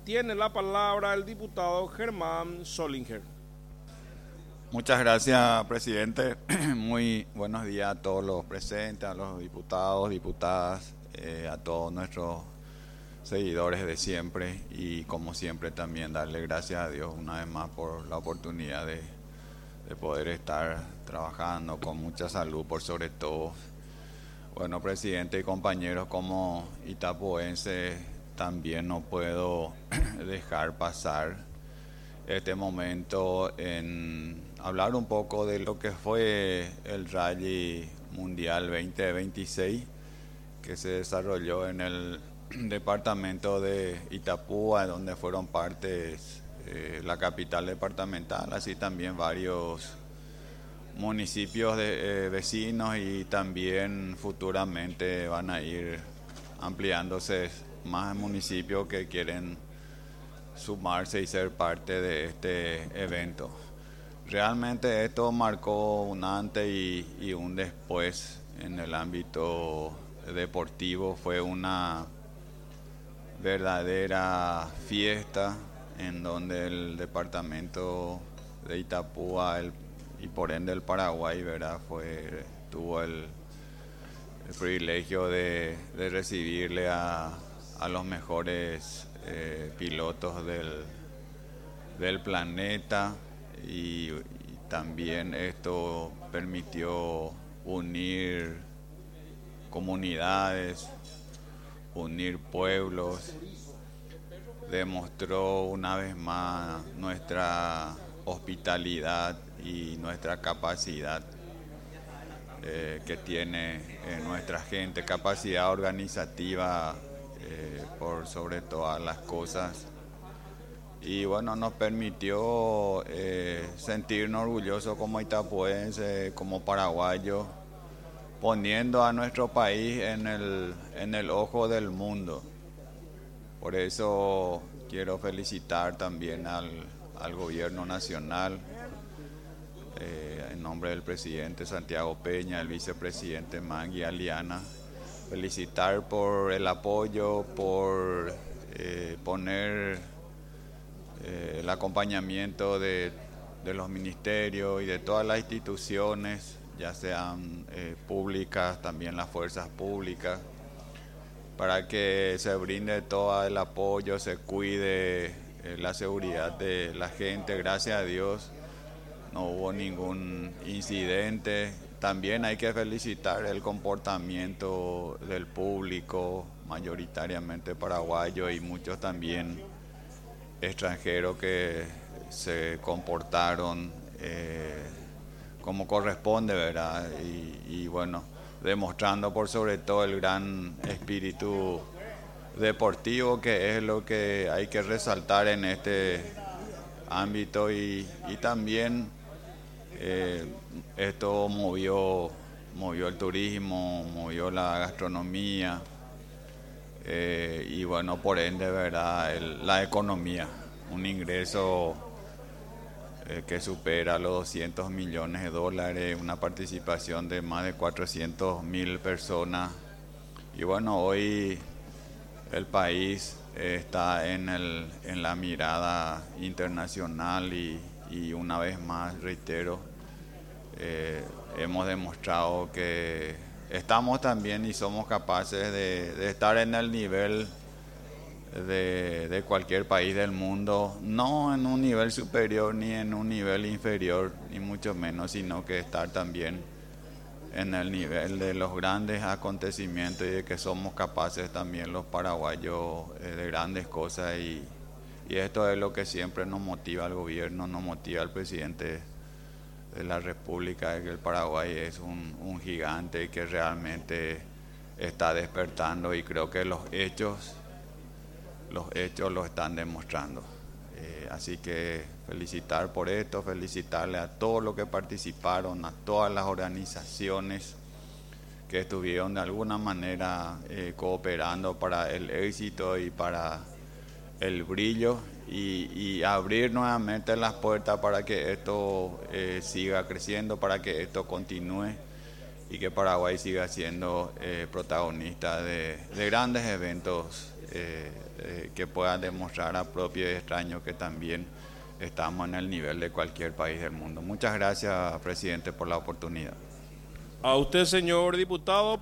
Tiene la palabra el diputado Germán Solinger. Muchas gracias, presidente. Muy buenos días a todos los presentes, a los diputados, diputadas, a todos nuestros seguidores de siempre y como siempre también darle gracias a Dios una vez más por la oportunidad de poder estar trabajando con mucha salud por sobre todo. Bueno, presidente y compañeros, como itapuense también no puedo dejar pasar este momento en hablar un poco de lo que fue el Rally Mundial 2026 que se desarrolló en el departamento de Itapúa, donde fueron partes la capital departamental, así también varios municipios vecinos y también futuramente van a ir ampliándose más municipios que quieren sumarse y ser parte de este evento. Realmente esto marcó un antes y un después en el ámbito deportivo. Fue una verdadera fiesta en donde el departamento de Itapúa y por ende el Paraguay, ¿verdad? Tuvo el privilegio de recibirle a los mejores pilotos del planeta y también esto permitió unir comunidades, unir pueblos, demostró una vez más nuestra hospitalidad y nuestra capacidad que tiene nuestra gente, capacidad organizativa por sobre todas las cosas. Y bueno, nos permitió sentirnos orgullosos como itapuenses, como paraguayos, poniendo a nuestro país en el ojo del mundo. Por eso quiero felicitar también al gobierno nacional, en nombre del presidente Santiago Peña, el vicepresidente Magui Aliana, felicitar por el apoyo, por poner el acompañamiento de los ministerios y de todas las instituciones, ya sean públicas, también las fuerzas públicas, para que se brinde todo el apoyo, se cuide la seguridad de la gente. Gracias a Dios no hubo ningún incidente. También hay que felicitar el comportamiento del público, mayoritariamente paraguayo y muchos también extranjeros que se comportaron como corresponde, ¿verdad? Y bueno, demostrando por sobre todo el gran espíritu deportivo, que es lo que hay que resaltar en este ámbito y también esto movió el turismo, movió la gastronomía y bueno, por ende, ¿verdad? La economía, un ingreso que supera los 200 millones de dólares, una participación de más de 400.000 personas. Y bueno, hoy el país está en la mirada internacional y una vez más, reitero, hemos demostrado que estamos también y somos capaces de estar en el nivel de cualquier país del mundo, no en un nivel superior ni en un nivel inferior, ni mucho menos, sino que estar también en el nivel de los grandes acontecimientos y de que somos capaces también los paraguayos de grandes cosas y esto es lo que siempre nos motiva al gobierno, nos motiva al presidente de la República, de que el Paraguay es un gigante y que realmente está despertando y creo que los hechos lo están demostrando. Así que felicitar por esto, felicitarle a todos los que participaron, a todas las organizaciones que estuvieron de alguna manera cooperando para el éxito y para el brillo y abrir nuevamente las puertas para que esto siga creciendo, para que esto continúe y que Paraguay siga siendo protagonista de grandes eventos que pueda demostrar a propios y extraños que también estamos en el nivel de cualquier país del mundo. Muchas gracias, presidente, por la oportunidad. A usted, señor diputado.